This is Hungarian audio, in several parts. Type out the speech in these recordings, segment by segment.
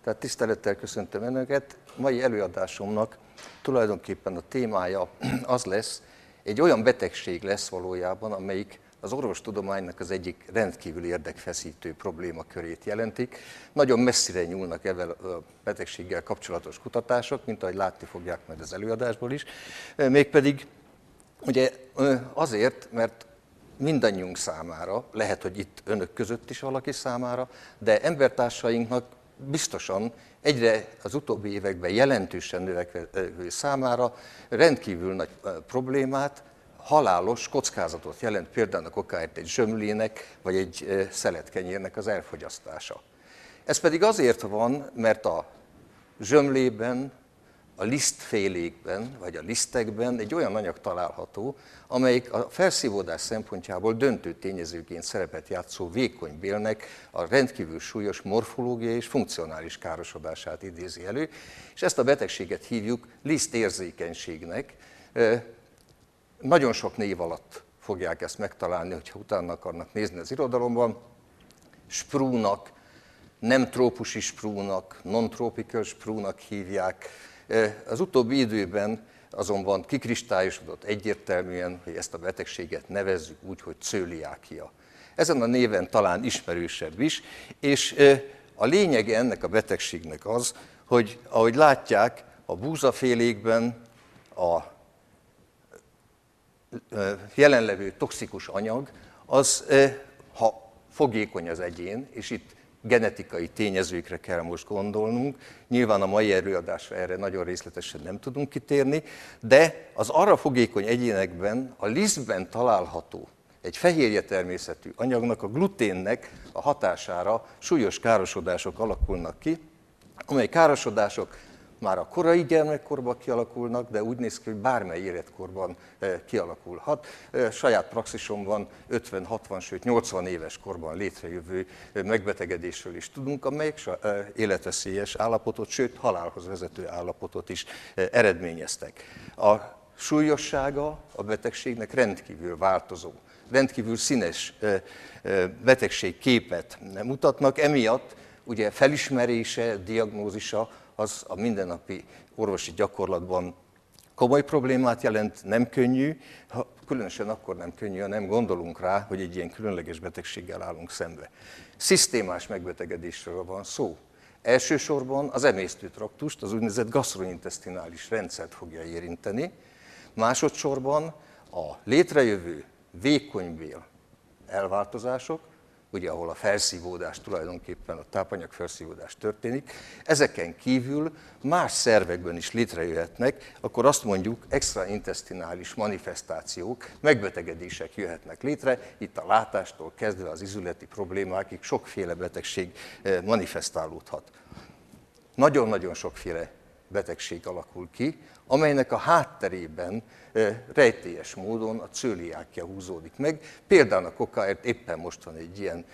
Tehát tisztelettel köszöntöm Önöket. Mai előadásomnak tulajdonképpen a témája az lesz, egy olyan betegség lesz valójában, amelyik az orvostudománynak az egyik rendkívül érdekfeszítő problémakörét jelentik. Nagyon messzire nyúlnak ezzel a betegséggel kapcsolatos kutatások, mint ahogy látni fogják majd az előadásból is. Mégpedig ugye azért, mert mindannyiunk számára, lehet, hogy itt Önök között is valaki számára, de embertársainknak biztosan egyre az utóbbi években jelentősen növekvő számára rendkívül nagy problémát, halálos kockázatot jelent például okáért egy zsömlének vagy egy szeletkenyérnek az elfogyasztása. Ez pedig azért van, mert a zsömlében, a lisztfélékben vagy a lisztekben egy olyan anyag található, amelyik a felszívódás szempontjából döntő tényezőként szerepet játszó vékony bélnek a rendkívül súlyos morfológiai és funkcionális károsodását idézi elő, és ezt a betegséget hívjuk lisztérzékenységnek. Nagyon sok név alatt fogják ezt megtalálni, hogyha utána akarnak nézni az irodalomban. Sprúnak, nem trópusi sprúnak, non-tropical sprúnak hívják. Az utóbbi időben azonban kikristályosodott egyértelműen, hogy ezt a betegséget nevezzük úgy, hogy cöliákia. Ezen a néven talán ismerősebb is, és a lényege ennek a betegségnek az, hogy ahogy látják, a búzafélékben a jelenlevő toxikus anyag, az, ha fogékony az egyén, és itt genetikai tényezőkre kell most gondolnunk, nyilván a mai előadásra erre nagyon részletesen nem tudunk kitérni, de az arra fogékony egyénekben, a lisztben található egy fehérje természetű anyagnak, a gluténnek a hatására súlyos károsodások alakulnak ki, amely károsodások már a korai gyermekkorban kialakulnak, de úgy néz ki, hogy bármely életkorban kialakulhat. Saját praxisomban 50, 60, sőt 80 éves korban létrejövő megbetegedésről is tudunk, amelyek életveszélyes állapotot, sőt halálhoz vezető állapotot is eredményeztek. A súlyossága a betegségnek rendkívül változó, rendkívül színes betegségképet mutatnak, emiatt ugye felismerése, diagnózisa az a mindennapi orvosi gyakorlatban komoly problémát jelent, nem könnyű, különösen akkor nem könnyű, ha nem gondolunk rá, hogy egy ilyen különleges betegséggel állunk szembe. Szisztémás megbetegedésről van szó. Elsősorban az emésztőtraktust, az úgynevezett gasztrointesztinális rendszert fogja érinteni, másodszorban a létrejövő vékonybél elváltozások, ugye ahol a felszívódás tulajdonképpen, a tápanyag felszívódás történik, ezeken kívül más szervekben is létrejöhetnek, akkor azt mondjuk extraintesztinális manifestációk, megbetegedések jöhetnek létre, itt a látástól kezdve az izületi problémákig sokféle betegség manifestálódhat. Nagyon-nagyon sokféle betegség alakul ki, amelynek a hátterében rejtélyes módon a cöliákia húzódik meg. Például a kokáért éppen most van egy ilyen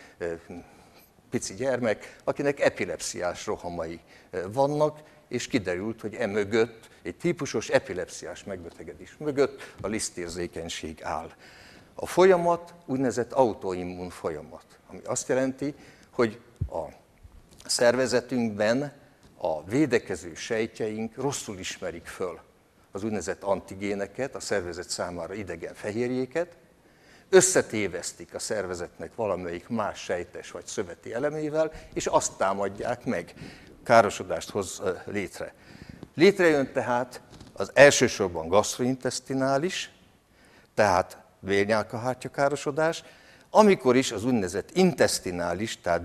pici gyermek, akinek epilepsziás rohamai vannak, és kiderült, hogy emögött, egy típusos epilepsziás megbetegedés mögött a lisztérzékenység áll. A folyamat úgynevezett autoimmun folyamat, ami azt jelenti, hogy a szervezetünkben a védekező sejtjeink rosszul ismerik föl az úgynevezett antigéneket, a szervezet számára idegen fehérjéket, összetévesztik a szervezetnek valamelyik más sejtes vagy szöveti elemével, és azt támadják meg, károsodást hoz létre. Létrejön tehát az elsősorban gasztrointesztinális, tehát bélnyálkahártya károsodás, amikor is az úgynevezett intesztinális, tehát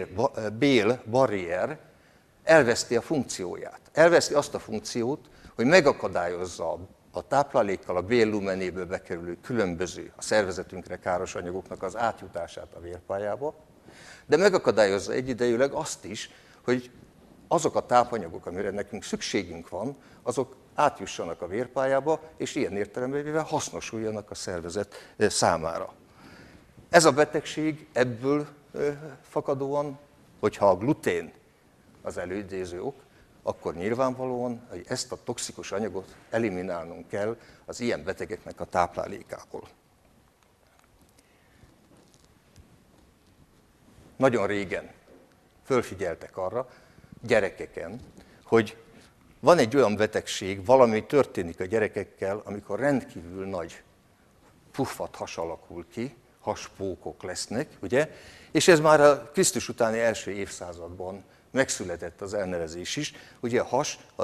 bélbarrier elveszti a funkcióját. Elveszti azt a funkciót, hogy megakadályozza a táplálékkal a béllumenéből bekerülő különböző, a szervezetünkre káros anyagoknak az átjutását a vérpályába, de megakadályozza egyidejűleg azt is, hogy azok a tápanyagok, amire nekünk szükségünk van, azok átjussanak a vérpályába, és ilyen értelemben hasznosuljanak a szervezet számára. Ez a betegség ebből fakadóan, hogyha a glutén az előidéző ok, akkor nyilvánvalóan, hogy ezt a toxikus anyagot eliminálnunk kell az ilyen betegeknek a táplálékából. Nagyon régen fölfigyeltek arra, gyerekeken, hogy van egy olyan betegség, valami történik a gyerekekkel, amikor rendkívül nagy puffat has alakul ki, haspókok lesznek, ugye? És ez már a Krisztus utáni első évszázadban megszületett az elnevezés is. Ugye a has, a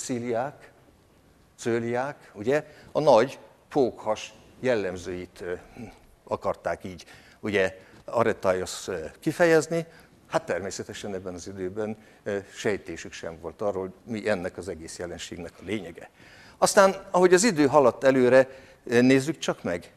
cöliák, ugye? A nagy pókhas jellemzőit akarták így, ugye, aretályos kifejezni. Hát természetesen ebben az időben sejtésük sem volt arról, hogy mi ennek az egész jelenségnek a lényege. Aztán, ahogy az idő haladt előre, nézzük csak meg,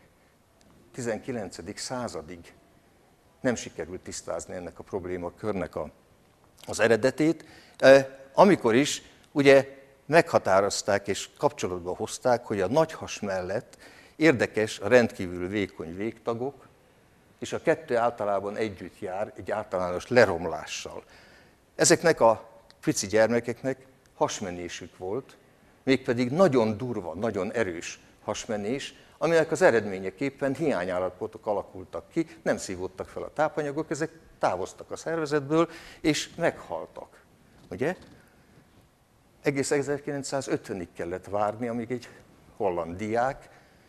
19. századig nem sikerült tisztázni ennek a problémakörnek az eredetét, amikor is ugye meghatározták és kapcsolatba hozták, hogy a nagy has mellett érdekes a rendkívül vékony végtagok, és a kettő általában együtt jár egy általános leromlással. Ezeknek a pici gyermekeknek hasmenésük volt, mégpedig nagyon durva, nagyon erős hasmenés, aminek az eredményeképpen hiányállapotok alakultak ki, nem szívódtak fel a tápanyagok, ezek távoztak a szervezetből, és meghaltak. Ugye? Egész 1950-ig kellett várni, amíg egy holland diák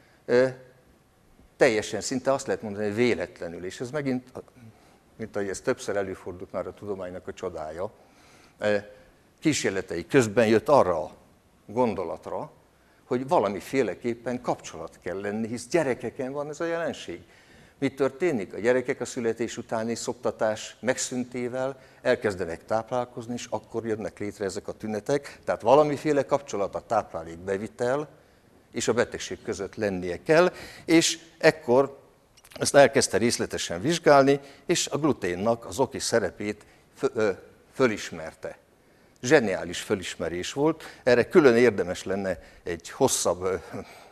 teljesen szinte azt lehet mondani, hogy véletlenül, és ez megint, mint ahogy ez többször előfordult már a tudománynak a csodája, kísérletei közben jött arra a gondolatra, hogy valamiféleképpen kapcsolat kell lenni, hisz gyerekeken van ez a jelenség. Mi történik? A gyerekek a születés utáni szoptatás megszüntével elkezdenek táplálkozni, és akkor jönnek létre ezek a tünetek. Tehát valamiféle kapcsolat a táplálékbevitel és a betegség között lennie kell, és ekkor ezt elkezdte részletesen vizsgálni, és a gluténnak az oki szerepét fölismerte. Zseniális fölismerés volt, erre külön érdemes lenne egy hosszabb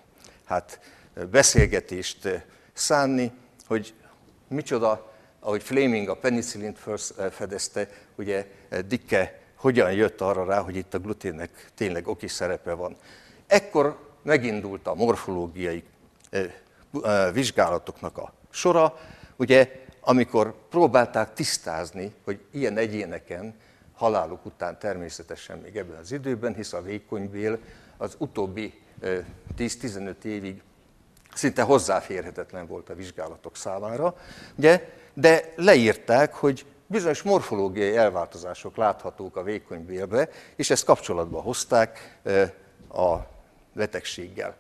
beszélgetést szánni, hogy micsoda, ahogy Fleming a penicillint felfedezte, ugye Dicke hogyan jött arra rá, hogy itt a gluténnek tényleg oki szerepe van. Ekkor megindult a morfológiai vizsgálatoknak a sora, ugye, amikor próbálták tisztázni, hogy ilyen egyéneken haláluk után természetesen még ebben az időben, hisz a vékonybél az utóbbi 10-15 évig szinte hozzáférhetetlen volt a vizsgálatok számára, ugye, de leírták, hogy bizonyos morfológiai elváltozások láthatók a vékonybélbe, és ezt kapcsolatba hozták a betegséggel.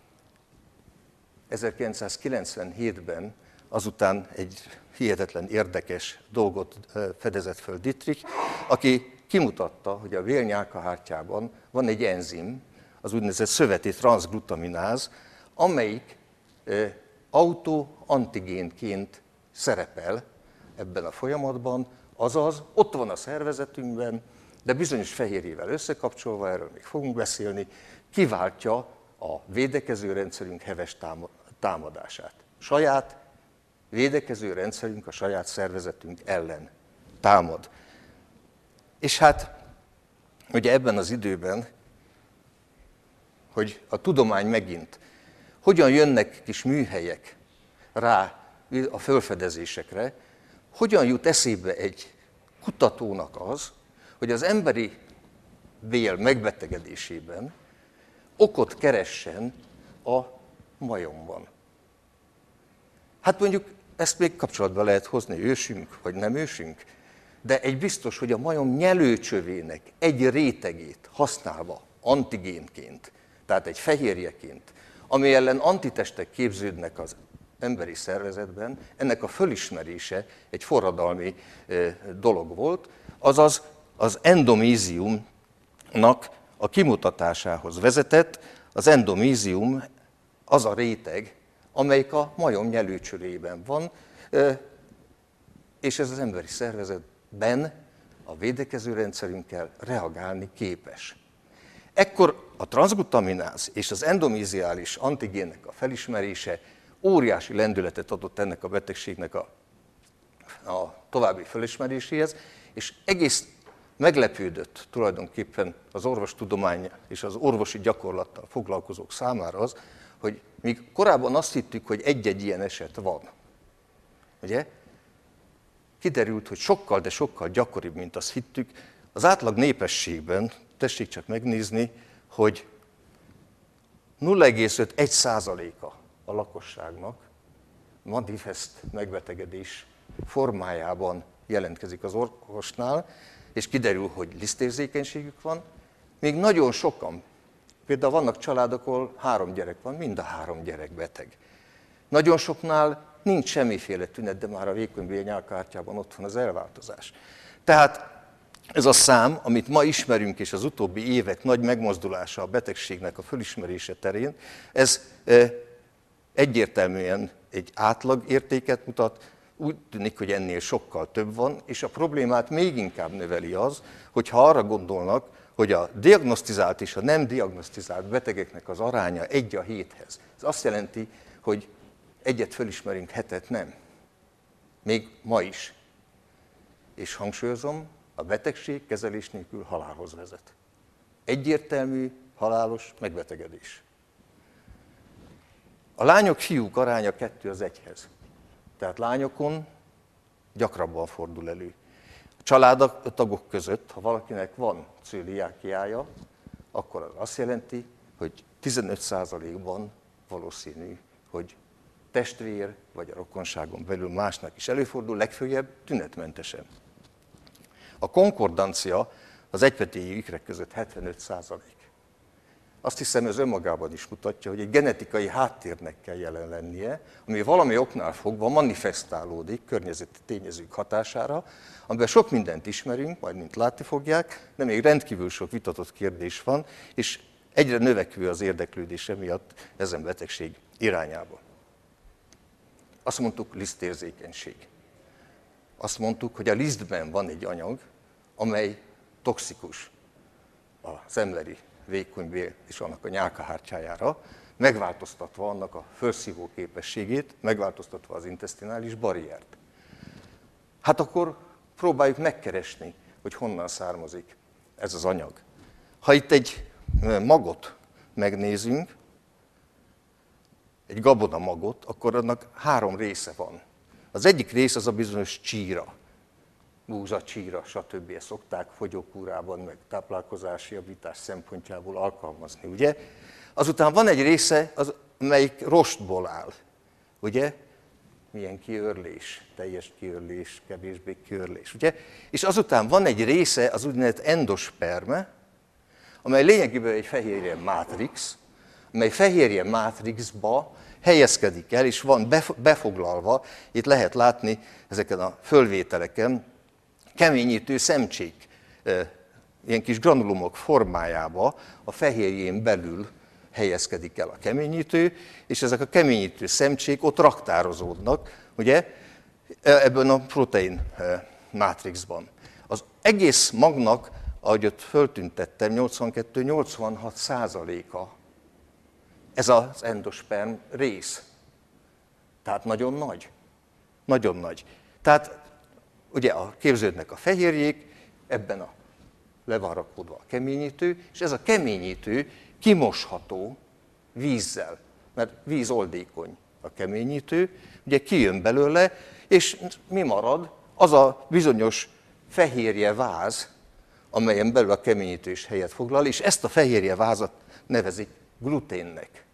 1997-ben azután egy hihetetlen érdekes dolgot fedezett föl Dietrich, aki kimutatta, hogy a vérnyálkahártyában van egy enzim, az úgynevezett szöveti transzglutamináz, amelyik autoantigénként szerepel ebben a folyamatban, azaz ott van a szervezetünkben, de bizonyos fehérjével összekapcsolva, erről még fogunk beszélni, kiváltja a védekező rendszerünk heves támadását. Saját védekező rendszerünk a saját szervezetünk ellen támad. És hát ugye ebben az időben, hogy a tudomány megint, hogyan jönnek kis műhelyek rá a felfedezésekre, hogyan jut eszébe egy kutatónak az, hogy az emberi bél megbetegedésében okot keressen a majomban. Hát mondjuk ezt még kapcsolatba lehet hozni, ősünk vagy nem ősünk, de egy biztos, hogy a majom nyelőcsövének egy rétegét használva antigénként, tehát egy fehérjeként, ami ellen antitestek képződnek az emberi szervezetben, ennek a fölismerése egy forradalmi dolog volt, azaz az endomíziumnak a kimutatásához vezetett. Az endomízium az a réteg, amelyik a majom nyelőcsövében van, és ez az emberi szervezetben a védekező rendszerünkkel reagálni képes. Ekkor a transzglutamináz és az endomíziális antigénnek a felismerése óriási lendületet adott ennek a betegségnek a további felismeréséhez, és egész meglepődött tulajdonképpen az orvostudomány és az orvosi gyakorlattal foglalkozók számára az, hogy míg korábban azt hittük, hogy egy-egy ilyen eset van, ugye? Kiderült, hogy sokkal, de sokkal gyakoribb, mint azt hittük, Az átlag népességben, tessék csak megnézni, hogy 0,5% a lakosságnak manifest megbetegedés formájában jelentkezik az orvosnál, és kiderül, hogy lisztérzékenységük van, még nagyon sokan, például vannak családok, ahol 3 gyerek van, mind a 3 gyerek beteg. Nagyon soknál nincs semmiféle tünet, de már a vékonybél nyálkahártyában ott van az elváltozás. Tehát ez a szám, amit ma ismerünk, és az utóbbi évek nagy megmozdulása a betegségnek a fölismerése terén, ez egyértelműen egy átlagértéket mutat, úgy tűnik, hogy ennél sokkal több van, és a problémát még inkább növeli az, hogyha arra gondolnak, hogy a diagnosztizált és a nem diagnosztizált betegeknek az aránya 1:7. Ez azt jelenti, hogy 1-et fölismerünk, 7-et nem. Még ma is. És hangsúlyozom, a betegség kezelés nélkül halálhoz vezet. Egyértelmű, halálos megbetegedés. A lányok-fiúk aránya 2:1. Tehát lányokon gyakrabban fordul elő. A családtagok között, ha valakinek van cöliákiája, akkor az azt jelenti, hogy 15%-ban valószínű, hogy testvér vagy a rokonságon belül másnak is előfordul, legfőjebb tünetmentesen. A konkordancia az egypetéjű ikrek között 75%. Azt hiszem, ez önmagában is mutatja, hogy egy genetikai háttérnek kell jelen lennie, ami valami oknál fogva manifestálódik környezeti tényezők hatására, amiben sok mindent ismerünk, majd mint látni fogják, de még rendkívül sok vitatott kérdés van, és egyre növekvő az érdeklődés emiatt ezen betegség irányába. Azt mondtuk, lisztérzékenység. Azt mondtuk, hogy a lisztben van egy anyag, amely toxikus az emberi vékonybél és annak a nyálkahártyájára, megváltoztatva annak a felszívó képességét, megváltoztatva az intesztinális barriert. Hát akkor próbáljuk megkeresni, hogy honnan származik ez az anyag. Ha itt egy magot megnézünk, egy gabonamagot, akkor annak 3 része van. Az egyik rész az a bizonyos csíra, búzacsíra, stb. Ezt szokták fogyókúrában, meg táplálkozási javítás szempontjából alkalmazni, ugye? Azután van egy része, melyik rostból áll, ugye? Milyen kiörlés, teljes kiörlés, kevésbé kiörlés, ugye? És azután van egy része, az úgynevezett endosperme, amely lényegében egy fehérje mátrix, amely fehérje mátrixba helyezkedik el, és van befoglalva, itt lehet látni ezeken a fölvételeken, keményítő szemcsék, ilyen kis granulumok formájába a fehérjén belül helyezkedik el a keményítő, és ezek a keményítő szemcsék ott raktározódnak, ugye, ebben a protein mátrixban. Az egész magnak, ahogy ott föltüntettem, 82-86%-a ez az endosperm rész. Tehát nagyon nagy. Nagyon nagy. Tehát ugye képződnek a fehérjék, ebben le van rakódva a keményítő, és ez a keményítő kimosható vízzel, mert vízoldékony a keményítő, ugye kijön belőle, és mi marad? Az a bizonyos fehérje váz, amelyen belül a keményítő is helyet foglal, és ezt a fehérje vázat nevezik gluténnek.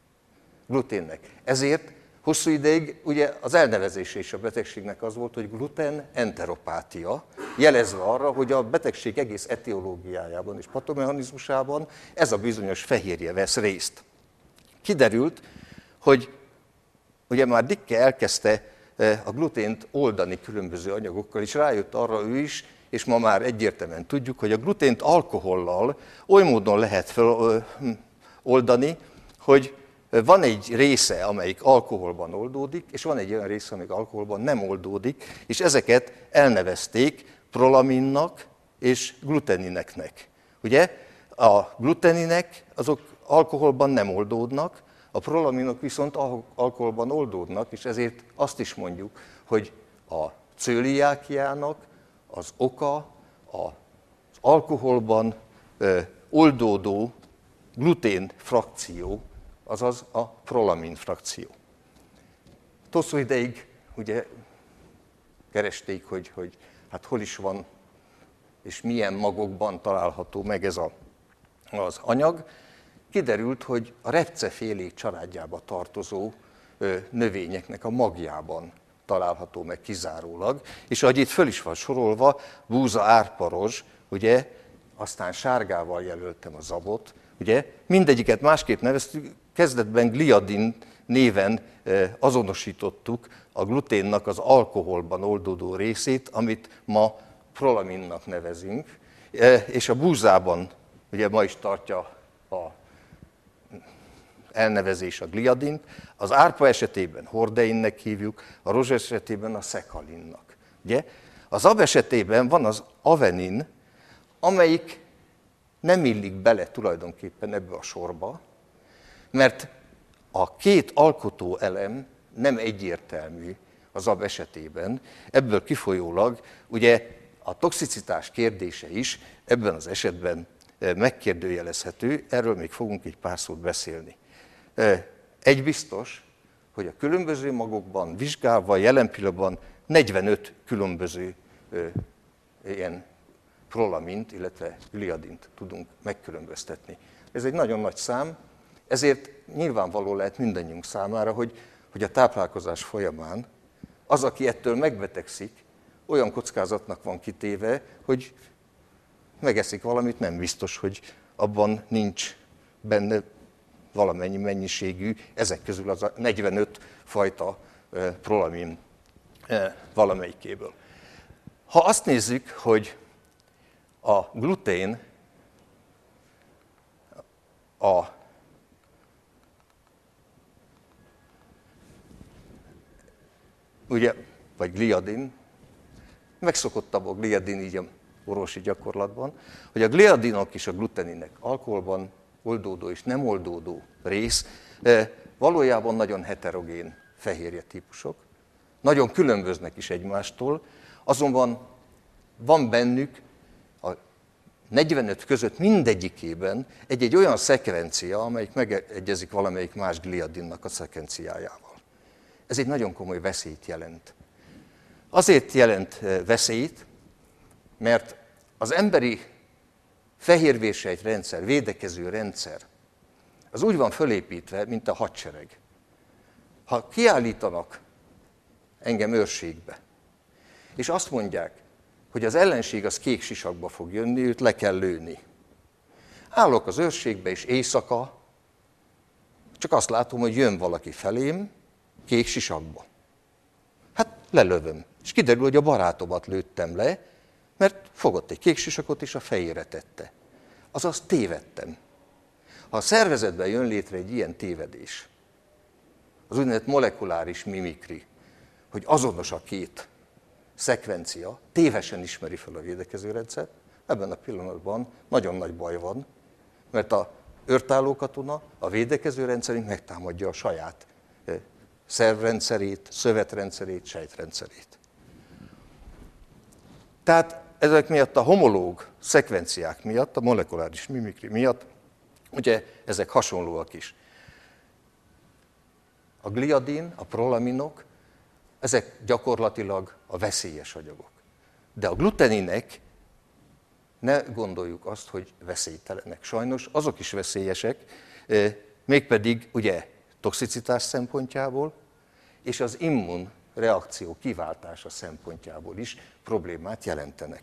Ezért hosszú ideig ugye az elnevezése is a betegségnek az volt, hogy gluten enteropátia, jelezve arra, hogy a betegség egész etiológiájában és patomechanizmusában ez a bizonyos fehérje vesz részt. Kiderült, hogy ugye már Dicke elkezdte a glutént oldani különböző anyagokkal, és rájött arra ő is, és ma már egyértelműen tudjuk, hogy a glutént alkohollal oly módon lehet feloldani, hogy van egy része, amelyik alkoholban oldódik, és van egy olyan része, amelyik alkoholban nem oldódik, és ezeket elnevezték prolaminnak és glutenineknek. Ugye a gluteninek azok alkoholban nem oldódnak, a prolaminok viszont alkoholban oldódnak, és ezért azt is mondjuk, hogy a cöliákiának az oka az alkoholban oldódó glutén frakció, azaz a prolamin frakció. Hosszú ideig ugye keresték, hogy hát hol is van és milyen magokban található meg ez az anyag, kiderült, hogy a repcefélék családjába tartozó növényeknek a magjában található meg kizárólag, és ahogy itt föl is van sorolva, búza, árpa, rozs, ugye, aztán sárgával jelöltem a zabot, ugye, mindegyiket másképp neveztük, kezdetben gliadin néven azonosítottuk a gluténnak az alkoholban oldódó részét, amit ma prolaminnak nevezünk, és a búzában ugye ma is tartja a elnevezés a gliadint, az árpa esetében hordeinnek hívjuk, a rozs esetében a szekalinnak. Ugye? Az AB esetében van az avenin, amelyik nem illik bele tulajdonképpen ebbe a sorba, mert a két alkotó elem nem egyértelmű az AB esetében, ebből kifolyólag ugye a toxicitás kérdése is ebben az esetben megkérdőjelezhető, erről még fogunk egy pár szót beszélni. Egy biztos, hogy a különböző magokban vizsgálva jelen pillanatban 45 különböző ilyen prolamint, illetve gliadint tudunk megkülönböztetni. Ez egy nagyon nagy szám, ezért nyilvánvaló lehet mindannyiunk számára, hogy a táplálkozás folyamán az, aki ettől megbetegszik, olyan kockázatnak van kitéve, hogy megeszik valamit, nem biztos, hogy abban nincs benne valamennyi mennyiségű, ezek közül az a 45 fajta prolamin valamelyikéből. Ha azt nézzük, hogy a glutén ugye, vagy gliadin, megszokottabb a gliadin így a orvosi gyakorlatban, hogy a gliadinok és a gluteninek alkoholban oldódó és nem oldódó rész valójában nagyon heterogén fehérje típusok, nagyon különböznek is egymástól, azonban van bennük a 45 között mindegyikében egy olyan szekvencia, amelyik megegyezik valamelyik más gliadinnak a szekvenciájával. Ez egy nagyon komoly veszélyt jelent. Azért jelent veszélyt, mert az emberi fehérvérsejtrendszer, védekező rendszer, az úgy van fölépítve, mint a hadsereg. Ha kiállítanak engem őrségbe, és azt mondják, hogy az ellenség az kék sisakba fog jönni, őt le kell lőni. Állok az őrségbe, és éjszaka csak azt látom, hogy jön valaki felém kék sisakba. Hát lelövöm. És kiderül, hogy a barátomat lőttem le, mert fogott egy kék sisakot, és a fejére tette. Azaz tévedtem. Ha a szervezetben jön létre egy ilyen tévedés, az úgynevezett molekuláris mimikri, hogy azonos a két szekvencia, tévesen ismeri fel a védekezőrendszert, ebben a pillanatban nagyon nagy baj van, mert a őrtálló katona, a védekezőrendszerünk megtámadja a saját szervrendszerét, szövetrendszerét, sejtrendszerét. Tehát ezek miatt a homológ szekvenciák miatt, a molekuláris mimikri miatt, ugye ezek hasonlóak is. A gliadin, a prolaminok, ezek gyakorlatilag a veszélyes anyagok. De a gluteninek ne gondoljuk azt, hogy veszélytelenek. Sajnos azok is veszélyesek, mégpedig ugye toxicitás szempontjából, és az immunreakció kiváltása szempontjából is problémát jelentenek.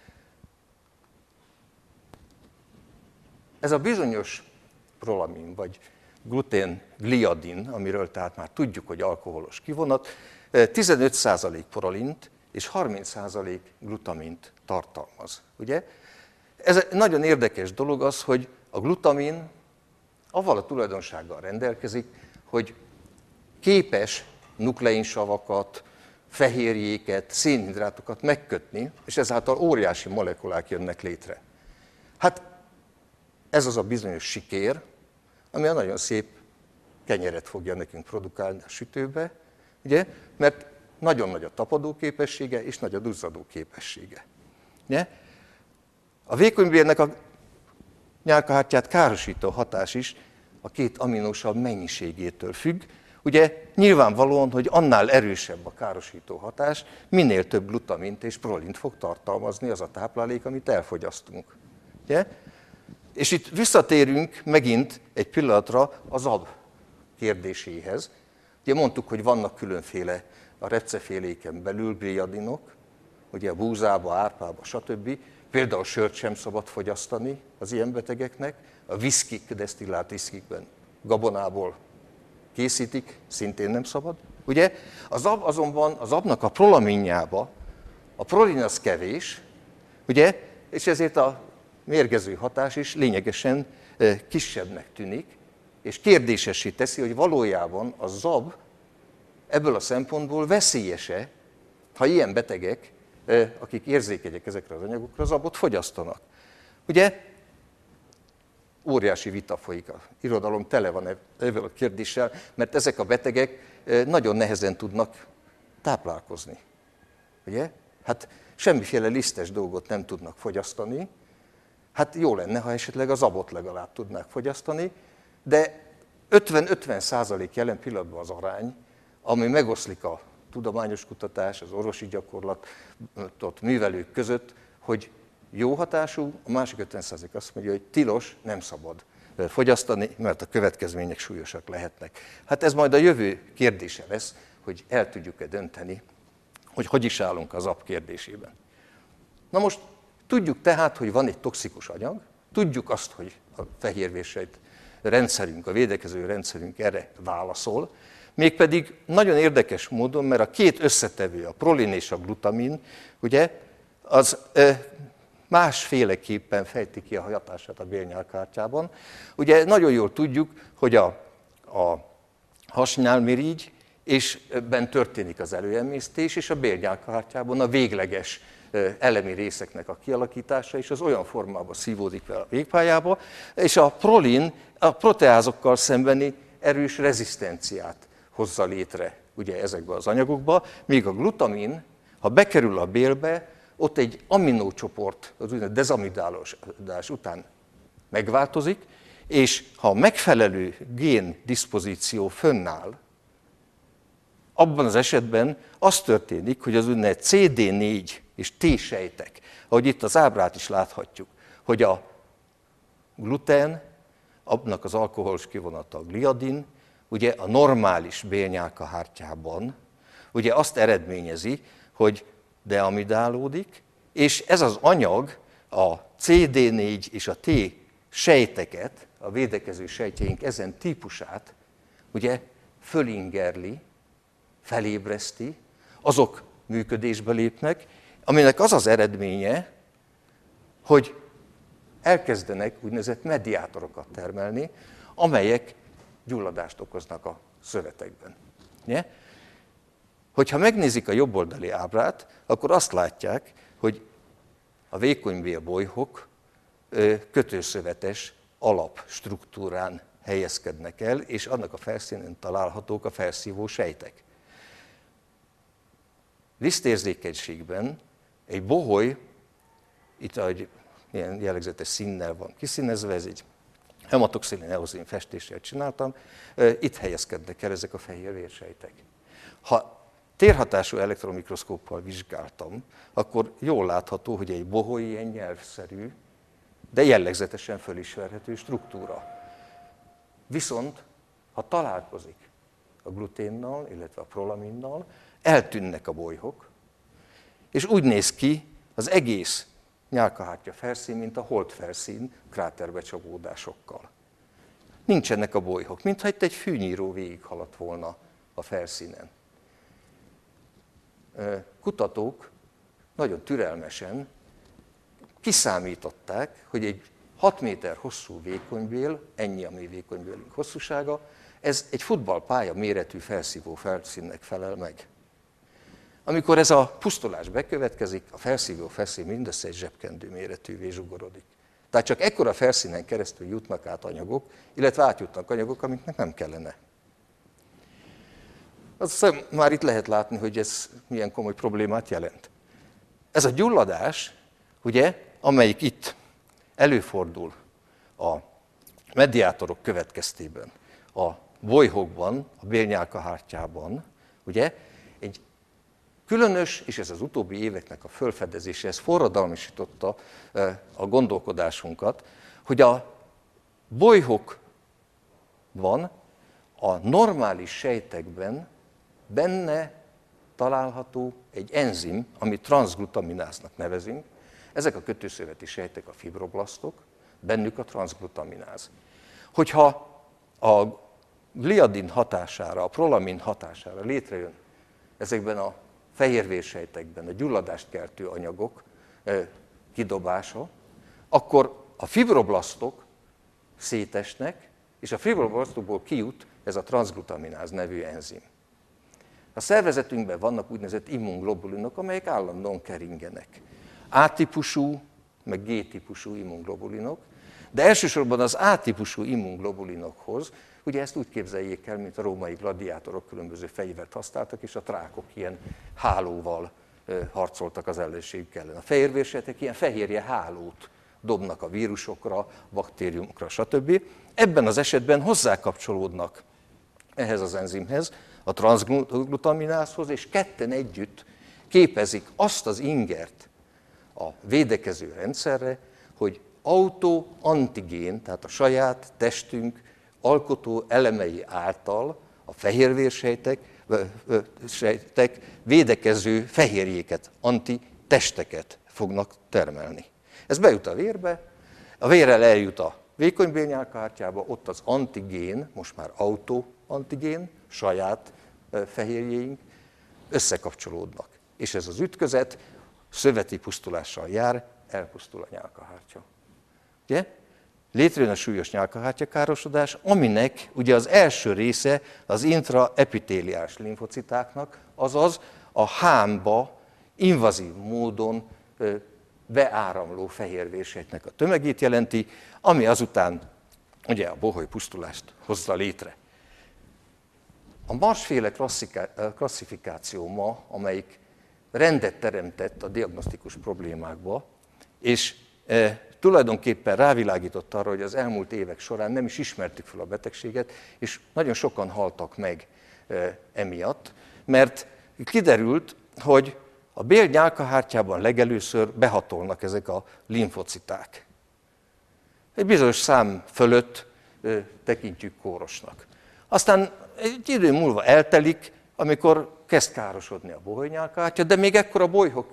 Ez a bizonyos prolamin, vagy glutén-gliadin, amiről tehát már tudjuk, hogy alkoholos kivonat, 15% prolint és 30% glutamint tartalmaz. Ugye? Ez nagyon érdekes dolog az, hogy a glutamin avval a tulajdonsággal rendelkezik, hogy képes nukleinsavakat, fehérjéket, szénhidrátokat megkötni, és ezáltal óriási molekulák jönnek létre. Hát ez az a bizonyos sikér, ami a nagyon szép kenyeret fogja nekünk produkálni a sütőbe, ugye? Mert nagyon nagy a tapadó képessége, és nagy a duzzadó képessége. Ugye? A vékonybélnek a nyálkahártyát károsító hatás is a két aminósav mennyiségétől függ, Ugye nyilvánvalóan, hogy annál erősebb a károsító hatás, minél több glutamint és prolint fog tartalmazni az a táplálék, amit elfogyasztunk. Ugye? És itt visszatérünk megint egy pillanatra az AB kérdéséhez. Ugye mondtuk, hogy vannak különféle a repceféléken belül gliadinok, ugye a búzába, árpába, stb. Például sört sem szabad fogyasztani az ilyen betegeknek, a viszkik, desztillált viszkikben gabonából készítik, szintén nem szabad. Ugye? Az AB azonban, az AB-nak a prolaminjába, a prolin az kevés, ugye? És ezért a mérgező hatás is lényegesen kisebbnek tűnik, és kérdésessé teszi, hogy valójában a ZAB ebből a szempontból veszélyese, ha ilyen betegek, akik érzékenyek ezekre az anyagokra, ZAB-ot fogyasztanak. Ugye óriási vita folyik, a irodalom tele van ezzel a kérdéssel, mert ezek a betegek nagyon nehezen tudnak táplálkozni. Ugye? Hát semmiféle lisztes dolgot nem tudnak fogyasztani, hát jó lenne, ha esetleg az ZAB-ot legalább tudnák fogyasztani, de 50-50% jelen pillanatban az arány, ami megoszlik a tudományos kutatás, az orvosi gyakorlatot művelők között, hogy jó hatású, a másik 50% azt mondja, hogy tilos, nem szabad fogyasztani, mert a következmények súlyosak lehetnek. Hát ez majd a jövő kérdése lesz, hogy el tudjuk-e dönteni, hogy hogy is állunk az AB kérdésében. Na most tudjuk tehát, hogy van egy toxikus anyag, tudjuk azt, hogy a fehérvérsejt rendszerünk, a védekező rendszerünk erre válaszol, mégpedig nagyon érdekes módon, mert a két összetevő, a prolin és a glutamin, ugye, az másféleképpen fejti ki a hatását a bélnyálkahártyában. Ugye nagyon jól tudjuk, hogy a hasnyálmirigy, és ebben történik az előemésztés, és a bélnyálkahártyában a végleges elemi részeknek a kialakítása, és az olyan formában szívódik fel a végpályába, és a prolin a proteázokkal szembeni erős rezisztenciát hozza létre ugye ezekbe az anyagokba, míg a glutamin, ha bekerül a bélbe, ott egy aminócsoport, az úgynevezett dezamidálódás után megváltozik, és ha a megfelelő gén diszpozíció fönnáll, abban az esetben az történik, hogy az úgynevezett CD4 és T-sejtek, ahogy itt az ábrát is láthatjuk, hogy a gluten, abnak az alkoholos kivonata a gliadin, ugye a normális bélnyálkahártyában ugye azt eredményezi, hogy deamidálódik, és ez az anyag a CD4 és a T sejteket, a védekező sejtjeink ezen típusát ugye fölingerli, felébreszti, azok működésbe lépnek, aminek az az eredménye, hogy elkezdenek úgynevezett mediátorokat termelni, amelyek gyulladást okoznak a szövetekben. Ugye? Hogyha megnézik a jobboldali ábrát, akkor azt látják, hogy a vékonybélbolyhok kötőszövetes alapstruktúrán helyezkednek el, és annak a felszínén találhatók a felszívó sejtek. Lisztérzékenységben egy boholy, itt egy ilyen jellegzetes színnel van kiszínezve, ez egy hematoxilin eozin festéssel csináltam, itt helyezkednek el ezek a fehérvérsejtek. Ha térhatású elektromikroszkóppal vizsgáltam, akkor jól látható, hogy egy boholy ilyen nyelvszerű, de jellegzetesen fölismerhető struktúra. Viszont, ha találkozik a gluténnal, illetve a prolaminnal, eltűnnek a bolyhok, és úgy néz ki az egész nyálkahártya felszín, mint a holdfelszín kráterbecsapódásokkal. Nincsenek a bolyhok, mintha itt egy fűnyíró végighaladt volna a felszínen. Kutatók nagyon türelmesen kiszámították, hogy egy 6 méter hosszú vékonybél, ennyi a mi vékonybélünk hosszúsága, ez egy futballpálya méretű felszívó felszínnek felel meg. Amikor ez a pusztulás bekövetkezik, a felszívó felszín mindössze egy zsebkendő méretűvé zsugorodik. Tehát csak ekkora felszínen keresztül jutnak át anyagok, illetve átjutnak anyagok, amiknek nem kellene. Aztán már itt lehet látni, hogy ez milyen komoly problémát jelent. Ez a gyulladás, ugye, amelyik itt előfordul a mediátorok következtében, a bolyhokban, a bélnyálkahártyában, ugye, egy különös, és ez az utóbbi éveknek a felfedezése, ez forradalmasította a gondolkodásunkat, hogy a bolyhokban, a normális sejtekben benne található egy enzim, amit transzglutamináznak nevezünk. Ezek a kötőszöveti sejtek a fibroblasztok, bennük a transzglutamináz. Hogyha a gliadin hatására, a prolamin hatására létrejön ezekben a fehérvérsejtekben a gyulladást keltő anyagok kidobása, akkor a fibroblasztok szétesnek, és a fibroblasztokból kijut ez a transzglutamináz nevű enzim. A szervezetünkben vannak úgynevezett immunglobulinok, amelyek állandóan keringenek. A-típusú, meg G-típusú immunglobulinok, de elsősorban az A-típusú immunglobulinokhoz, ugye ezt úgy képzeljék el, mint a római gladiátorok különböző fegyvert használtak, és a trákok ilyen hálóval harcoltak az ellenségük ellen. A fehérvérsejtek ilyen fehérje hálót dobnak a vírusokra, baktériumokra, stb. Ebben az esetben hozzákapcsolódnak ehhez az enzimhez, a transzglutaminázhoz, és ketten együtt képezik azt az ingert a védekező rendszerre, hogy autoantigén, tehát a saját testünk alkotó elemei által a fehérvérsejtek védekező fehérjéket, antitesteket fognak termelni. Ez bejut a vérbe, a vérrel eljut a vékony bélnyálkahártyába, ott az antigén, most már autoantigén, saját fehérjéink összekapcsolódnak. És ez az ütközet szöveti pusztulással jár, elpusztul a nyálkahártya. Ugye? Létrejön a súlyos nyálkahártyakárosodás, aminek ugye az első része az intraepitéliás limfocitáknak, azaz a hámba invazív módon beáramló fehérvérsejtnek a tömegét jelenti, ami azután ugye a bohóly pusztulást hozza létre. A Marsh-féle klasszifikáció ma, amelyik rendet teremtett a diagnosztikus problémákba, és tulajdonképpen rávilágított arra, hogy az elmúlt évek során nem is ismertük fel a betegséget, és nagyon sokan haltak meg emiatt, mert kiderült, hogy a bélnyálkahártyában legelőször behatolnak ezek a limfociták. Egy bizonyos szám fölött tekintjük kórosnak. Aztán egy idő múlva eltelik, amikor kezd károsodni a bohólynyálkahártya, de még ekkor a bolyhok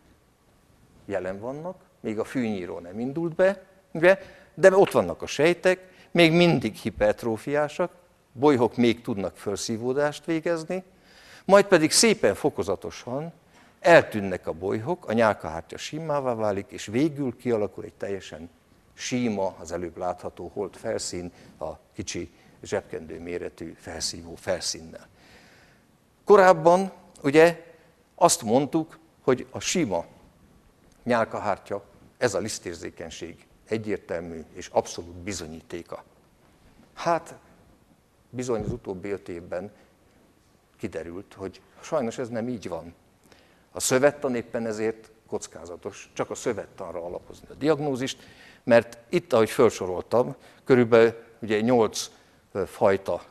jelen vannak, még a fűnyíró nem indult be, de ott vannak a sejtek, még mindig hipertrófiásak, bolyhok még tudnak felszívódást végezni, majd pedig szépen fokozatosan eltűnnek a bolyhok, a nyálkahártya símává válik, és végül kialakul egy teljesen síma, az előbb látható holt felszín, a kicsi zsebkendő méretű felszívó felszínnel. Korábban ugye azt mondtuk, hogy a sima nyálkahártya, ez a lisztérzékenység egyértelmű és abszolút bizonyítéka. Hát bizony az utóbbi 5 évben kiderült, hogy sajnos ez nem így van. A szövettan éppen ezért kockázatos, csak a szövettanra alapozni a diagnózist, mert itt, ahogy felsoroltam, körülbelül ugye 8 fajta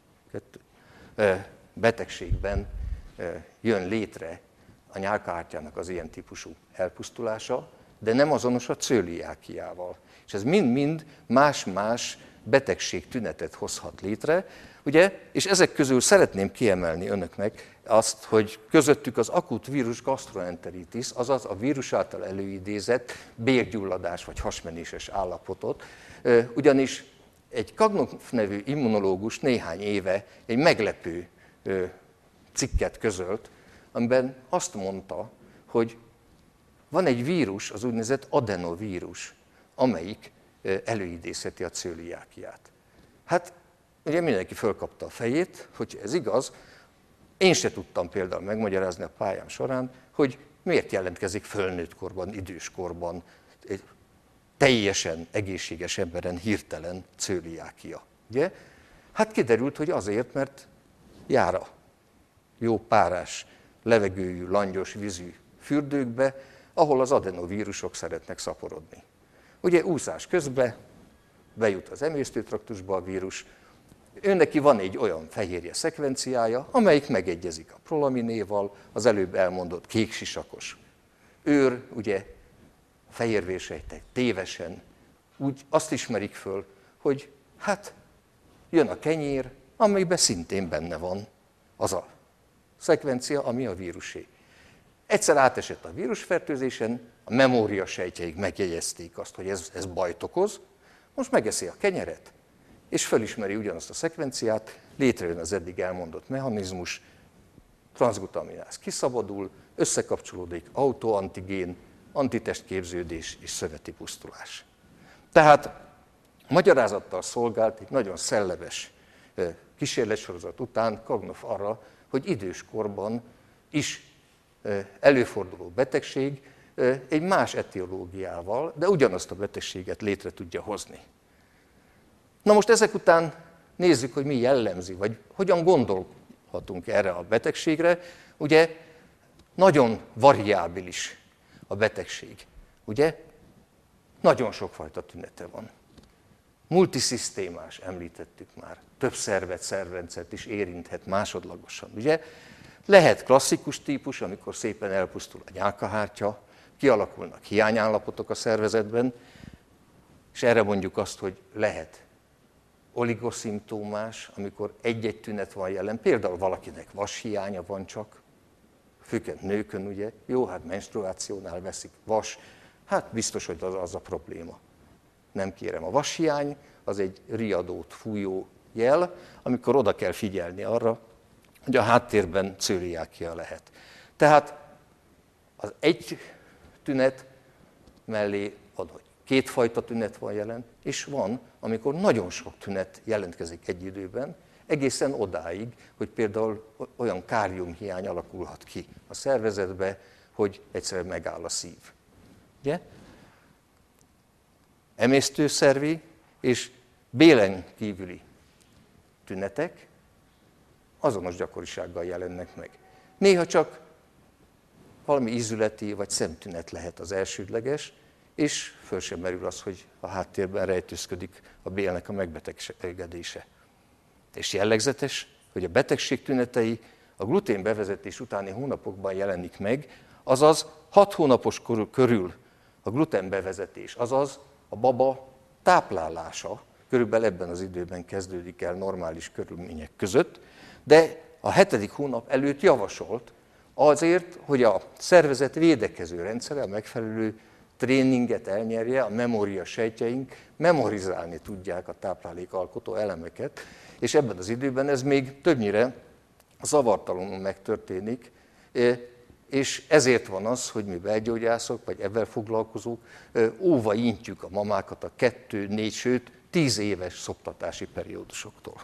betegségben jön létre a nyálkahártyának az ilyen típusú elpusztulása, de nem azonos a cöliákiával. És ez mind-mind más-más betegségtünetet hozhat létre, ugye? És ezek közül szeretném kiemelni önöknek azt, hogy közöttük az akut vírus gastroenteritis, azaz a vírus által előidézett bélgyulladás vagy hasmenéses állapotot, ugyanis egy Kagnov nevű immunológus néhány éve egy meglepő cikket közölt, amiben azt mondta, hogy van egy vírus, az úgynevezett adenovírus, amelyik előidézheti a cöliákiát. Hát ugye mindenki fölkapta a fejét, hogy ez igaz. Én se tudtam például megmagyarázni a pályám során, hogy miért jelentkezik fölnőtt korban, időskorban, egy teljesen egészséges emberen hirtelen cöliákia. Ugye? Hát kiderült, hogy azért, mert jár a jó párás, levegőjű, langyos vízű fürdőkbe, ahol az adenovírusok szeretnek szaporodni. Ugye úszás közben bejut az emésztőtraktusba a vírus, Őneki van egy olyan fehérje szekvenciája, amelyik megegyezik a prolaminéval, az előbb elmondott kéksisakos őr, ugye a fehérvérsejtek tévesen úgy azt ismerik föl, hogy hát jön a kenyér, amiben szintén benne van az a szekvencia, ami a vírusé. Egyszer átesett a vírusfertőzésen, a memóriasejtjeik megjegyezték azt, hogy ez bajt okoz, most megeszi a kenyeret, és fölismeri ugyanazt a szekvenciát, létrejön az eddig elmondott mechanizmus, transzglutamináz kiszabadul, összekapcsolódik autoantigén, antitestképződés és szöveti pusztulás. Tehát magyarázattal szolgált egy nagyon szellemes kísérletsorozat után Kagnov arra, hogy időskorban is előforduló betegség egy más etiológiával, de ugyanazt a betegséget létre tudja hozni. Na most ezek után nézzük, hogy mi jellemzi, vagy hogyan gondolhatunk erre a betegségre. Ugye nagyon variábilis a betegség. Ugye nagyon sokfajta tünete van. Multiszisztémás, említettük már, több szervrendszert is érinthet másodlagosan. Ugye? Lehet klasszikus típus, amikor szépen elpusztul a nyálkahártya, kialakulnak hiányállapotok a szervezetben, és erre mondjuk azt, hogy lehet oligoszimptomás, amikor egy-egy tünet van jelen, például valakinek vashiánya van csak, főként nőkön, ugye, jó, hát menstruációnál veszik vas, hát biztos, hogy az a probléma. Nem kérem, a vashiány az egy riadót fújó jel, amikor oda kell figyelni arra, hogy a háttérben cöliákia lehet. Tehát az egy tünet mellé van, hogy kétfajta tünet van jelen, és van, amikor nagyon sok tünet jelentkezik egy időben, egészen odáig, hogy például olyan káliumhiány alakulhat ki a szervezetbe, hogy egyszerűen megáll a szív. Ugye? Emésztőszervi és bélen kívüli tünetek azonos gyakorisággal jelennek meg. Néha csak valami ízületi vagy szemtünet lehet az elsődleges, és föl sem merül az, hogy a háttérben rejtőzködik a bélnek a megbetegedése. És jellegzetes, hogy a betegség tünetei a glutén bevezetés utáni hónapokban jelenik meg, azaz 6 hónapos körül a glutén bevezetés, azaz a baba táplálása körülbelül ebben az időben kezdődik el normális körülmények között, de a 7. hónap előtt javasolt azért, hogy a szervezet védekező rendszere, a megfelelő tréninget elnyerje, a memória sejtjeink memorizálni tudják a táplálékalkotó elemeket, és ebben az időben ez még többnyire zavartalanul megtörténik, és ezért van az, hogy mi belgyógyászok, vagy ebben foglalkozók óva intjük a mamákat a 2, 4, sőt 10 éves szoptatási periódusoktól.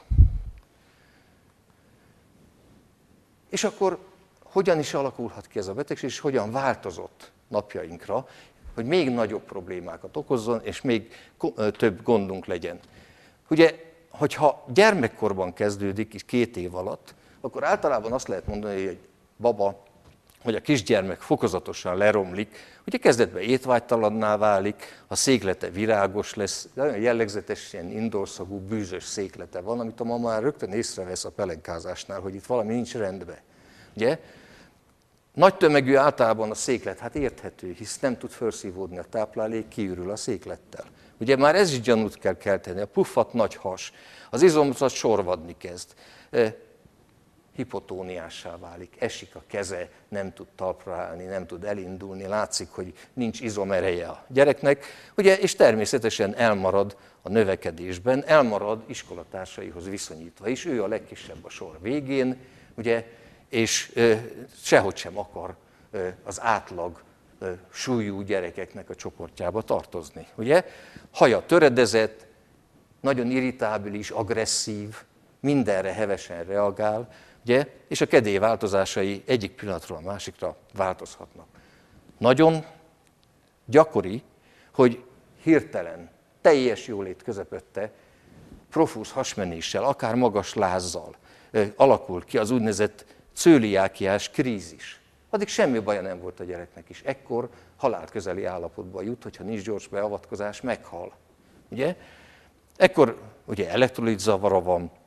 És akkor hogyan is alakulhat ki ez a betegség, és hogyan változott napjainkra, hogy még nagyobb problémákat okozzon, és még több gondunk legyen. Ugye, hogyha gyermekkorban kezdődik, és 2 év alatt, akkor általában azt lehet mondani, hogy egy baba, vagy a kisgyermek fokozatosan leromlik, ugye kezdetben étvágytalanná válik, a széklete virágos lesz, de olyan jellegzetes, ilyen indorszagú, bűzös széklete van, amit a mama már rögtön észrevesz a pelenkázásnál, hogy itt valami nincs rendben. Ugye? Nagy tömegű általában a széklet, hát érthető, hisz nem tud felszívódni a táplálék, kiürül a széklettel. Ugye már ez is gyanút kell kelteni, a puffat nagy has, az izomzat sorvadni kezd, hipotóniássá válik, esik a keze, nem tud talpra állni, nem tud elindulni, látszik, hogy nincs izomereje a gyereknek, ugye, és természetesen elmarad a növekedésben, elmarad iskolatársaihoz viszonyítva is, ő a legkisebb a sor végén, ugye, és sehogy sem akar az átlag súlyú gyerekeknek a csoportjába tartozni. Ugye? Haja töredezett, nagyon irritábilis, agresszív, mindenre hevesen reagál, ugye? És a kedély változásai egyik pillanatról a másikra változhatnak. Nagyon gyakori, hogy hirtelen, teljes jólét közepette, profúz hasmenéssel, akár magas lázzal alakul ki az úgynevezett cöliákiás krízis. Addig semmi baja nem volt a gyereknek is. Ekkor halálközeli állapotba jut, hogyha nincs gyors beavatkozás, meghal. Ugye? Ekkor ugye elektrolitzavara van,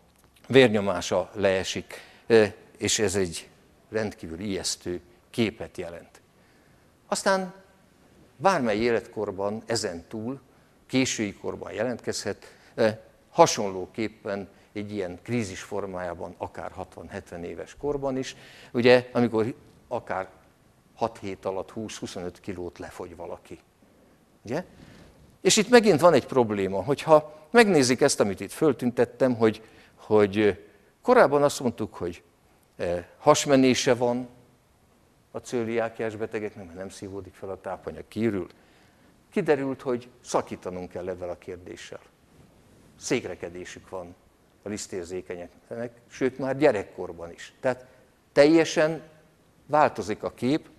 vérnyomása leesik, és ez egy rendkívül ijesztő képet jelent. Aztán bármely életkorban ezen túl, késői korban jelentkezhet, hasonlóképpen egy ilyen krízis formájában, akár 60-70 éves korban is, ugye, amikor akár 6 hét alatt 20-25 kilót lefogy valaki. Ugye? És itt megint van egy probléma, hogyha megnézik ezt, amit itt föltüntettem, hogy korábban azt mondtuk, hogy hasmenése van a cöliákiás betegeknek, mert nem szívódik fel a tápanyag, kiürül. Kiderült, hogy szakítanunk kell ezzel a kérdéssel. Székrekedésük van a lisztérzékenyeknek, sőt már gyerekkorban is. Tehát teljesen változik a kép,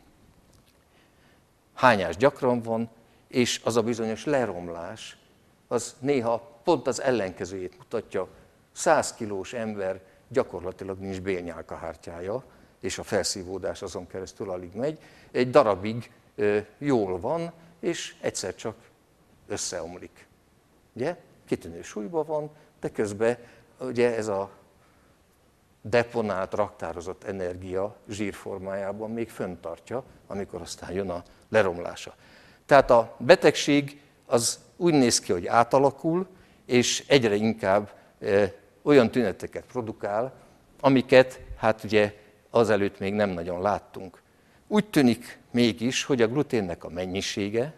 hányás gyakran van, és az a bizonyos leromlás, az néha pont az ellenkezőjét mutatja. 100 kilós ember gyakorlatilag nincs bélnyálkahártyája, és a felszívódás azon keresztül alig megy. Egy darabig jól van, és egyszer csak összeomlik. Ugye? Kitűnő súlyban van, de közben ugye ez a deponált, raktározott energia zsírformájában még fenntartja, amikor aztán jön a leromlása. Tehát a betegség az úgy néz ki, hogy átalakul, és egyre inkább olyan tüneteket produkál, amiket hát ugye azelőtt még nem nagyon láttunk. Úgy tűnik mégis, hogy a gluténnek a mennyisége,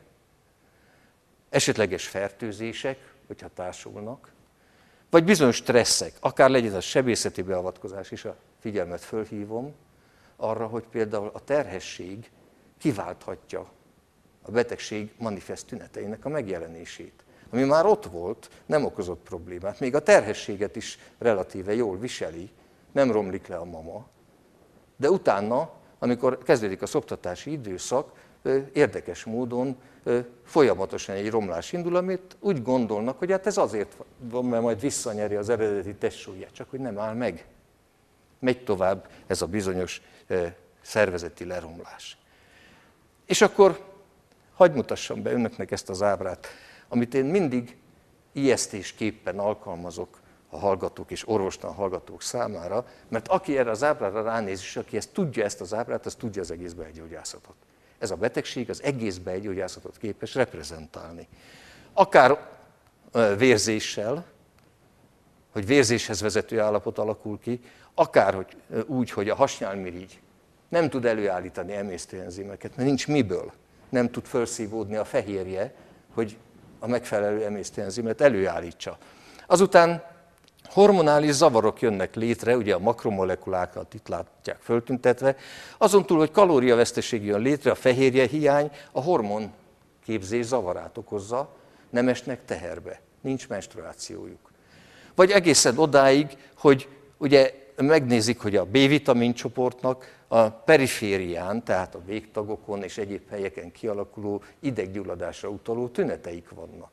esetleges fertőzések, hogyha társulnak, vagy bizonyos stresszek, akár legyen az sebészeti beavatkozás is, a figyelmet fölhívom arra, hogy például a terhesség kiválthatja a betegség manifest tüneteinek a megjelenését. Ami már ott volt, nem okozott problémát, még a terhességet is relatíve jól viseli, nem romlik le a mama, de utána, amikor kezdődik a szoptatási időszak, érdekes módon folyamatosan egy romlás indul, amit úgy gondolnak, hogy hát ez azért van, mert majd visszanyeri az eredeti testsúlyát, csak hogy nem áll meg. Megy tovább ez a bizonyos szervezeti leromlás. És akkor hadd mutassam be önöknek ezt az ábrát, amit én mindig ijesztésképpen alkalmazok a hallgatók és orvostan hallgatók számára, mert aki erre az ábrára ránéz, és aki tudja ezt az ábrát, az tudja az egész belgyógyászatot. Ez a betegség az egész belgyógyászatot képes reprezentálni. Akár vérzéssel, hogy vérzéshez vezető állapot alakul ki, akár hogy úgy, hogy a hasnyálmirigy nem tud előállítani emésztőenzimeket, mert nincs miből, nem tud felszívódni a fehérje, hogy a megfelelő emésztőenzimet előállítsa. Azután hormonális zavarok jönnek létre, ugye a makromolekulákat itt látják föltüntetve, azon túl, hogy kalóriaveszteség jön létre, a fehérje hiány, a hormonképzés zavarát okozza, nem esnek teherbe, nincs menstruációjuk. Vagy egészen odáig, hogy ugye megnézik, hogy a B-vitamin csoportnak a periférián, tehát a végtagokon és egyéb helyeken kialakuló ideggyulladásra utaló tüneteik vannak.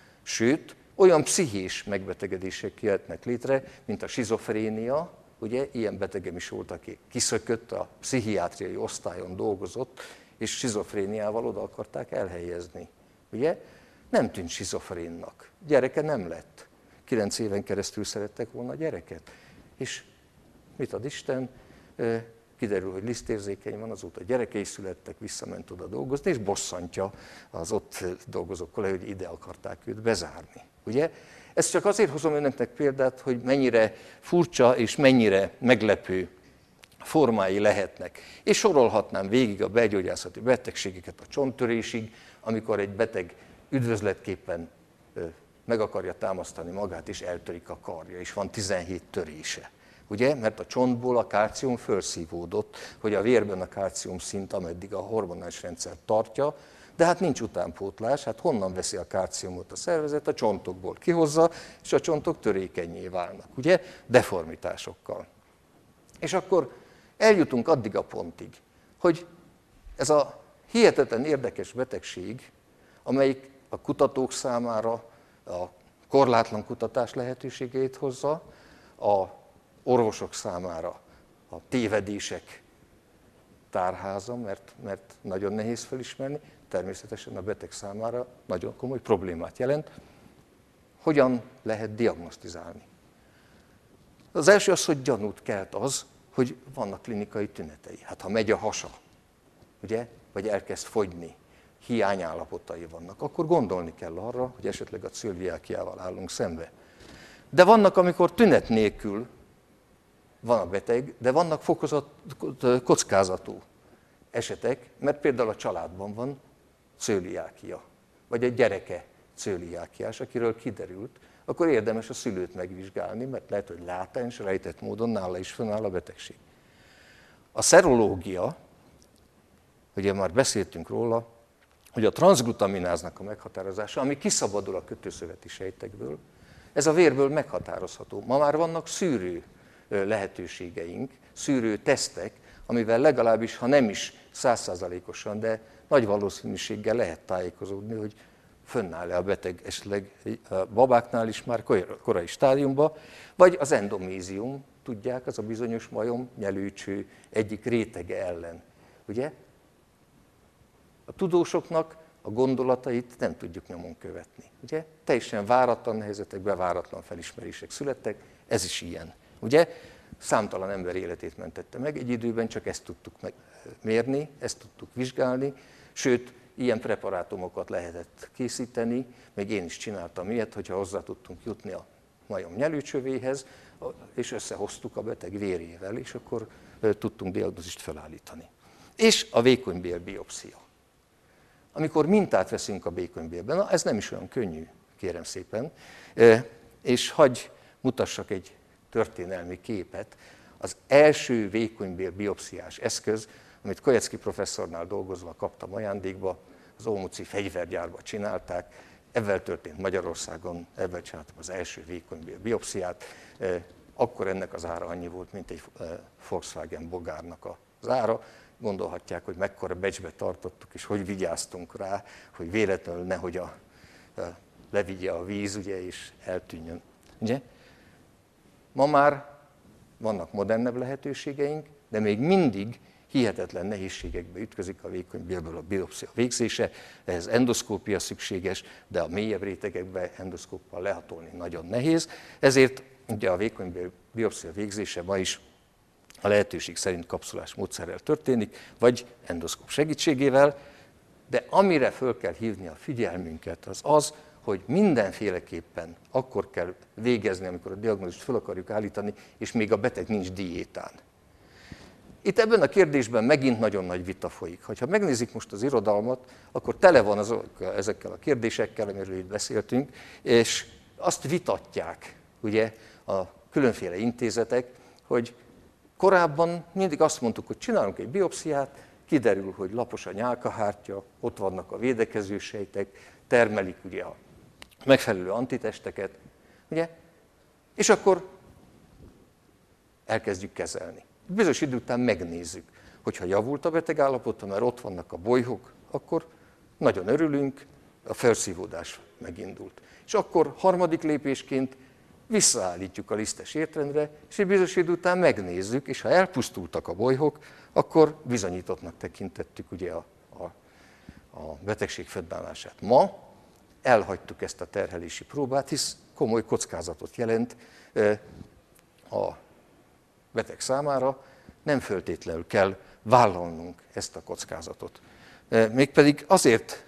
Sőt, olyan pszichés megbetegedések jöhetnek létre, mint a skizofrénia, ugye ilyen betegem is volt, aki kiszökött, a pszichiátriai osztályon dolgozott, és skizofréniával oda akarták elhelyezni. Ugye? Nem tűnt skizofrénnak. Gyereke nem lett. 9 éven keresztül szerettek volna gyereket. És mit ad Isten? Kiderül, hogy lisztérzékeny van, azóta gyerekei születtek, visszament oda dolgozni, és bosszantja az ott dolgozók kollégák, hogy ide akarták őt bezárni. Ugye? Ezt csak azért hozom önöknek példát, hogy mennyire furcsa és mennyire meglepő formái lehetnek. És sorolhatnám végig a belgyógyászati betegségeket a csonttörésig, amikor egy beteg üdvözletképpen meg akarja támasztani magát, és eltörik a karja, és van 17 törése. Ugye? Mert a csontból a kálcium felszívódott, hogy a vérben a kálcium szint, ameddig a hormonális rendszer tartja, de hát nincs utánpótlás, hát honnan veszi a kálciumot a szervezet? A csontokból kihozza, és a csontok törékennyé válnak, ugye? Deformitásokkal. És akkor eljutunk addig a pontig, hogy ez a hihetetlen érdekes betegség, amelyik a kutatók számára a korlátlan kutatás lehetőségét hozza, a orvosok számára a tévedések tárháza, mert nagyon nehéz felismerni, természetesen a beteg számára nagyon komoly problémát jelent. Hogyan lehet diagnosztizálni? Az első az, hogy gyanút kelt az, hogy vannak klinikai tünetei. Hát ha megy a hasa, ugye, vagy elkezd fogyni, hiányállapotai vannak, akkor gondolni kell arra, hogy esetleg a cöliákiával állunk szembe. De vannak, amikor tünet nélkül van a beteg, de vannak fokozott kockázatú esetek, mert például a családban van cöliákia, vagy egy gyereke cöliákiás, akiről kiderült, akkor érdemes a szülőt megvizsgálni, mert lehet, hogy látens, rejtett módon nála is fönnáll a betegség. A szerológia, ugye már beszéltünk róla, hogy a transzglutamináznak a meghatározása, ami kiszabadul a kötőszöveti sejtekből, ez a vérből meghatározható. Ma már vannak szűrő lehetőségeink, szűrő tesztek, amivel legalábbis, ha nem is 100%-osan, de nagy valószínűséggel lehet tájékozódni, hogy fönnáll-e a beteg esetleg a babáknál is már korai stádiumban, vagy az endomézium, tudják, az a bizonyos majom nyelőcső egyik rétege ellen. Ugye? A tudósoknak a gondolatait nem tudjuk nyomon követni. Ugye? Teljesen váratlan helyzetekben váratlan felismerések születtek, ez is ilyen. Ugye? Számtalan ember életét mentette meg, egy időben csak ezt tudtuk mérni, ezt tudtuk vizsgálni, sőt, ilyen preparátumokat lehetett készíteni, még én is csináltam ilyet, hogyha hozzá tudtunk jutni a majom nyelőcsövéhez, és összehoztuk a beteg vérével, és akkor tudtunk diagnózist felállítani. És a vékonybél biopszia. Amikor mintát veszünk a vékonybélben, na ez nem is olyan könnyű, kérem szépen, és hagy mutassak egy történelmi képet. Az első vékonybél biopsziás eszköz, amit Kojecki professzornál dolgozva kaptam ajándékba, az Ómuci fegyvergyárba csinálták, ebben történt Magyarországon, ebben csináltam az első vékonybél biopsziát, akkor ennek az ára annyi volt, mint egy Volkswagen Bogárnak az ára. Gondolhatják, hogy mekkora becsbe tartottuk, és hogy vigyáztunk rá, hogy véletlenül nehogy levigye a víz, ugye, és eltűnjön. Ugye? Ma már vannak modernebb lehetőségeink, de még mindig hihetetlen nehézségekbe ütközik a vékonybélből a biopszia végzése, ehhez endoszkópia szükséges, de a mélyebb rétegekbe endoszkóppal lehatolni nagyon nehéz, ezért ugye a vékonybél biopszia végzése ma is a lehetőség szerint kapszulás módszerrel történik, vagy endoszkóp segítségével, de amire föl kell hívni a figyelmünket, az az, hogy mindenféleképpen akkor kell végezni, amikor a diagnózist föl akarjuk állítani, és még a beteg nincs diétán. Itt ebben a kérdésben megint nagyon nagy vita folyik. Ha megnézik most az irodalmat, akkor tele van ezekkel a kérdésekkel, amiről itt beszéltünk, és azt vitatják ugye, a különféle intézetek, hogy korábban mindig azt mondtuk, hogy csinálunk egy biopsziát, kiderül, hogy lapos a nyálkahártya, ott vannak a védekező sejtek, termelik ugye a megfelelő antitesteket, ugye? És akkor elkezdjük kezelni. Bizonyos idő után megnézzük, hogyha javult a beteg állapota, mert ott vannak a bolyhok, akkor nagyon örülünk, a felszívódás megindult. És akkor harmadik lépésként visszaállítjuk a lisztes értrendre, és egy bizonyos idő után megnézzük, és ha elpusztultak a bolyhok, akkor bizonyítottnak tekintettük ugye a betegség fönnállását. Ma elhagytuk ezt a terhelési próbát, hisz komoly kockázatot jelent a beteg számára, nem föltétlenül kell vállalnunk ezt a kockázatot. Mégpedig azért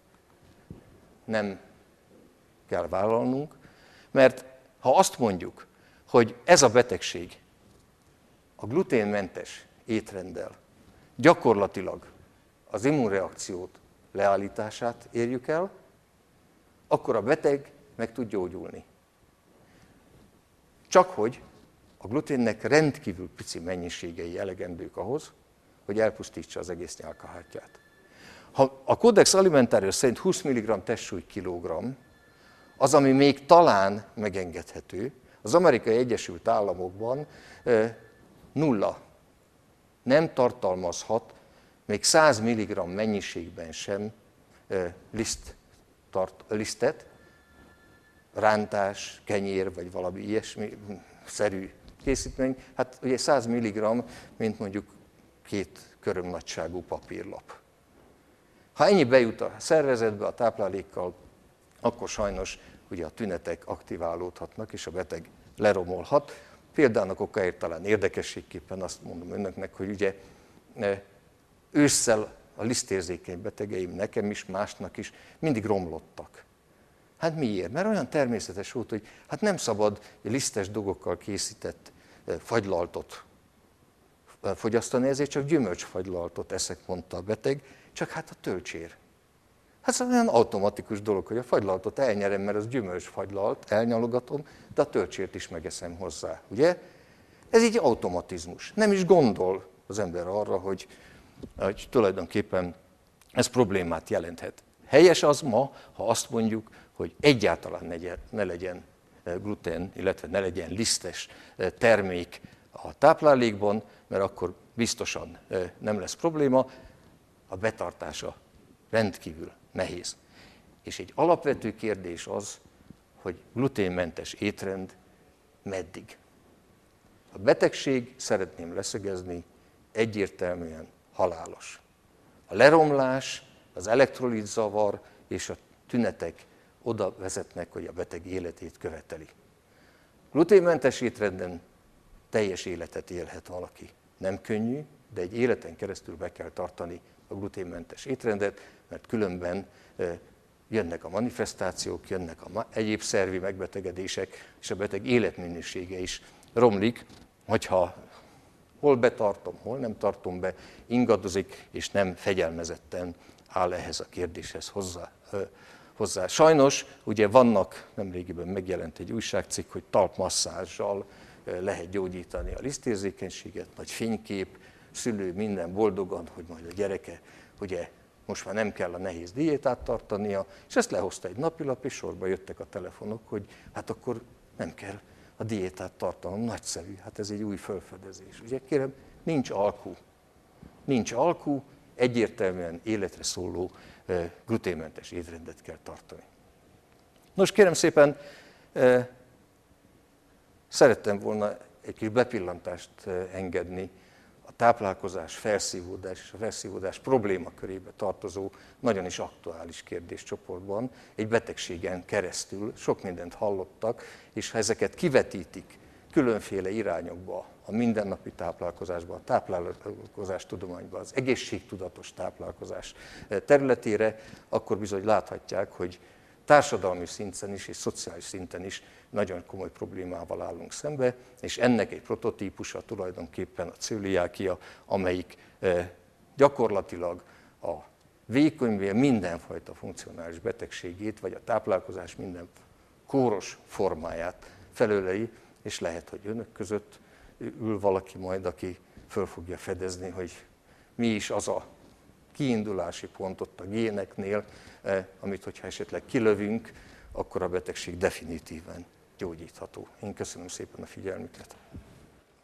nem kell vállalnunk, mert ha azt mondjuk, hogy ez a betegség a gluténmentes étrenddel gyakorlatilag az immunreakciót leállítását érjük el, akkor a beteg meg tud gyógyulni. Csak hogy a gluténnek rendkívül pici mennyiségei elegendők ahhoz, hogy elpusztítsa az egész nyálkahártyát. Ha a Codex Alimentarius szerint 20 mg testsúly kilogramm, az, ami még talán megengedhető, az Amerikai Egyesült Államokban 0. Nem tartalmazhat még 100 mg mennyiségben sem lisztet, rántás, kenyér vagy valami ilyesmi szerű készítmény. Hát ugye 100 mg, mint mondjuk 2 körömnagyságú papírlap. Ha ennyi bejut a szervezetbe a táplálékkal, akkor sajnos ugye a tünetek aktiválódhatnak, és a beteg leromolhat. Példának okáért talán érdekességképpen azt mondom önöknek, hogy ugye ősszel a lisztérzékeny betegeim, nekem is, másnak is mindig romlottak. Hát miért? Mert olyan természetes volt, hogy hát nem szabad lisztes dolgokkal készített fagylaltot fogyasztani, ezért csak gyümölcsfagylaltot eszek, mondta a beteg, csak hát a tölcsér. Hát ez olyan automatikus dolog, hogy a fagylaltot elnyerem, mert az gyümölcsfagylalt, elnyalogatom, de a tölcsért is megeszem hozzá, ugye? Ez így automatizmus. Nem is gondol az ember arra, hogy tulajdonképpen ez problémát jelenthet. Helyes az ma, ha azt mondjuk, hogy egyáltalán ne legyen glutén, illetve ne legyen lisztes termék a táplálékban, mert akkor biztosan nem lesz probléma, a betartása rendkívül nehéz. És egy alapvető kérdés az, hogy gluténmentes étrend meddig. A betegség, szeretném leszögezni, egyértelműen halálos. A leromlás, az elektrolitzavar és a tünetek oda vezetnek, hogy a beteg életét követeli. Gluténmentes étrenden teljes életet élhet valaki. Nem könnyű, de egy életen keresztül be kell tartani a gluténmentes étrendet, mert különben jönnek a manifestációk, jönnek egyéb szervi megbetegedések, és a beteg életminősége is romlik, hogyha hol betartom, hol nem tartom be, ingadozik, és nem fegyelmezetten áll ehhez a kérdéshez hozzá. Sajnos ugye vannak, nemrégiben megjelent egy újságcikk, hogy talpmasszázsal lehet gyógyítani a lisztérzékenységet, nagy fénykép, szülő minden boldogan, hogy majd a gyereke ugye most már nem kell a nehéz diétát tartania, és ezt lehozta egy napilap, és sorba jöttek a telefonok, hogy hát akkor nem kell a diétát tartanom, nagyszerű, hát ez egy új felfedezés. Ugye kérem, nincs alkú, egyértelműen életre szóló gluténmentes étrendet kell tartani. Nos, kérem szépen, szerettem volna egy kis bepillantást engedni a táplálkozás, felszívódás és a felszívódás problémakörébe tartozó, nagyon is aktuális kérdéscsoportban, egy betegségen keresztül sok mindent hallottak, és ha ezeket kivetítik különféle irányokba, a mindennapi táplálkozásba, a táplálkozás tudományba, az egészségtudatos táplálkozás területére, akkor bizony láthatják, hogy társadalmi szinten is és szociális szinten is nagyon komoly problémával állunk szembe, és ennek egy prototípusa tulajdonképpen a cöliákia, amelyik gyakorlatilag a vékonyvér mindenfajta funkcionális betegségét, vagy a táplálkozás minden kóros formáját felöleli, és lehet, hogy önök között ül valaki majd, aki föl fogja fedezni, hogy mi is az a kiindulási pont ott a géneknél, amit hogyha esetleg kilövünk, akkor a betegség definitíven gyógyítható. Én köszönöm szépen a figyelmüket.